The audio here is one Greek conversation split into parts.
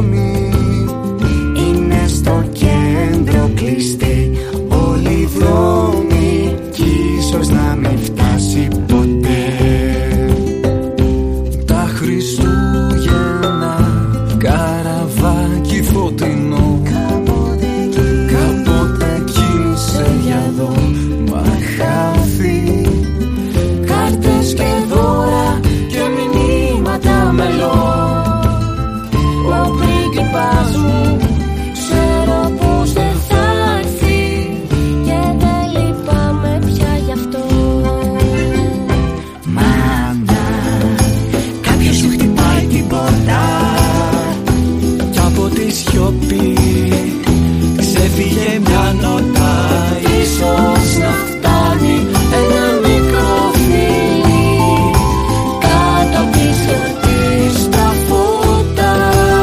δρόμοι είναι στο κέντρο κλειστοί. Όλοι οι δρόμοι κι ίσως να μην φτάσει ποτέ. Τα Χριστούγεννα, καραβάκι φωτεινό, κάποτε κύλησε για δω, μα χάθη. Κάρτες και δώρα και μηνύματα μελώ. Ο πρίγκιπας μου ξέρω πως δεν θα έρθει και δεν λυπάμαι πια γι' αυτό. Μάνα, κάποιος σου χτυπάει την πόρτα κι από τη σιωπή ξέφυγε μια νότα. Ίσως να φτάνει ένα μικρό φιλί κάτω απ' τη γιορτή στα φώτα.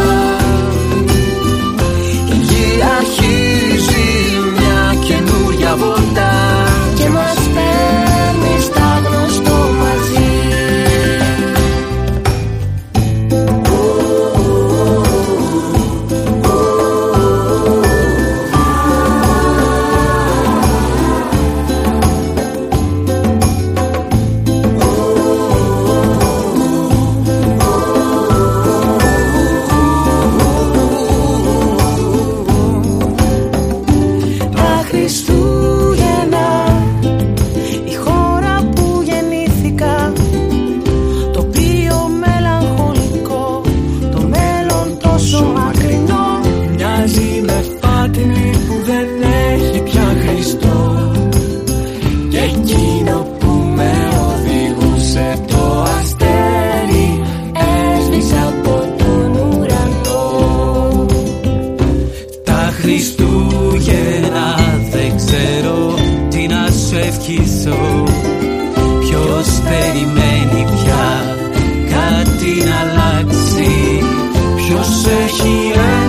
Η γη αρχίζει μια καινούρια βόλτα και μας παίρνει στα γνωστό μαζί. Τα Χριστούγεννα, η χώρα που γεννήθηκα, τοπίο μελαγχολικό, το μέλλον τόσο μακρινό. Μοιάζει με φάτινη που δεν έχει πια Χριστό, και εκείνο που με οδηγούσε το αστέρι έσβησε από τον ουρανό. Τα Χριστούγεννα δεν ξέρω τι να σου ευχηθώ. Ποιος περιμένει πια κάτι να αλλάξει, ποιος έχει